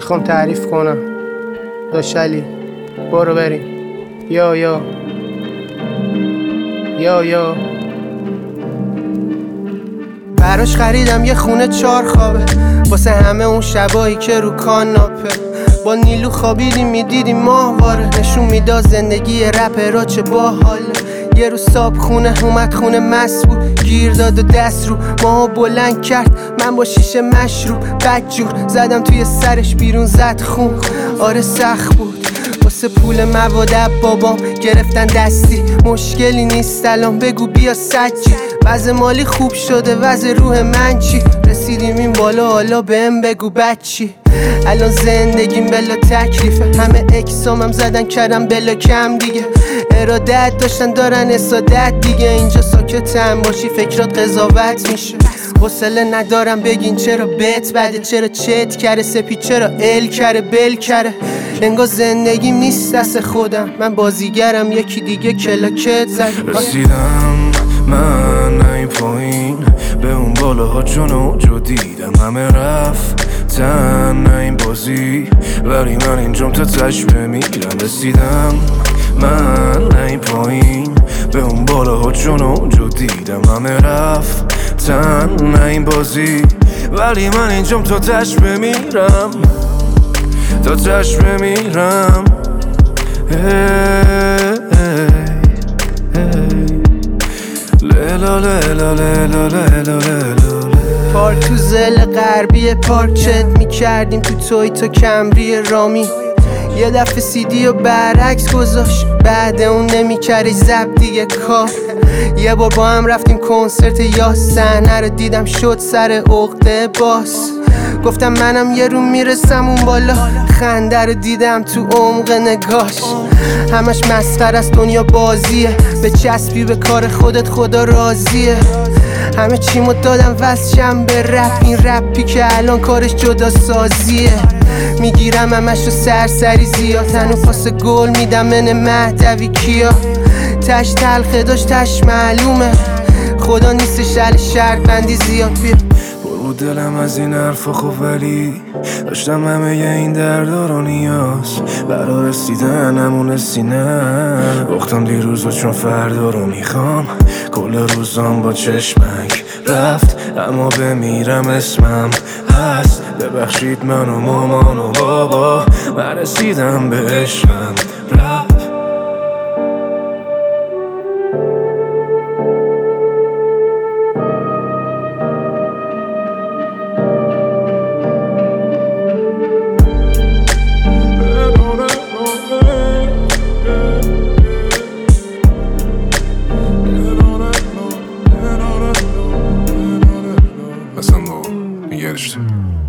میخوام تعریف کنم. داشلی برو بریم. یا براش خریدم یه خونه 4 خوابه واسه همه اون شبایی که رو کاناپه با نیلو خوابیدیم میدیدیم ماهواره. نشون میداد زندگی رپرها چه باحاله. یه روز صاحب خونه اومد خونه مست بود، گیر داد و دست رو ماها بلند کرد. من با شیشه مشروب بدجور زدم توی سرش، بیرون زد خون. آره سخت بود واسه پول مواد بابام گرفتن دستی. مشکلی نیست الان بگو بیا سجی. وضع مالی خوب شده وضع روح من چی؟ رسیدیم این بالا حالا بهم بگو بچی. الان زندگیم بلا تکلیفه، همه اکسامم زدن کردم بلا کم دیگه. ارادت داشتن دارن اسادت دیگه. اینجا ساکتم باشی فکرات قضاوت میشه. حوصله ندارم بگین چرا بت بده، چرا چت کره سپید، چرا ال کره بل کره. انگار زندگیم نیست دست خودم، من بازیگرم یکی دیگه کلاکت زد. رسیدم من این پایین به اون بالاها چون اونجا دیدم همه رفتن این بازی، ولی من اینجام تا تش بمیرم. رسیدم من این پایین به اون بالاها چون اونجا دیدم همه رفتن این بازی، ولی من اینجام تا تش بمیرم، تا تش بمیرم. پارک تو زل غربی پارک چت میکردیم تو تویتا کمری رامی. یه دفعه سیدی و برعکس گذاشت، بعد اون نمیکردش زب دیگه کار. یه بار با هم رفتیم کنسرت یا صحنه رو دیدم شد سر عقده باس. گفتم منم یه رو میرسم اون بالا، خنده رو دیدم تو عمق نگاش. همش مسخره است دنیا بازیه، به چسبی به کار خودت خدا راضیه. همه چیمو دادم وصلشم به رپ، این رپی که الان کارش جدا سازیه. میگیرم همش رو سرسری زیاد، تنو پاس گل میدم من مهدوی کیا. تش تلخه داشت تش معلومه، خدا نیستش علی شرط بندی زیاد. بیا بود دلم از این حرفا خب، ولی داشتم همه این دردا رو نیاز برا رسیدن همون سینه. گفتم دیروز و چون فردا رو میخوام، کل روزام با چشمک رفت اما بمیرم اسمم هست. ببخشید من و مامان و بابا، من رسیدم به عشقم رفت. Sen de o. Bir gelişti.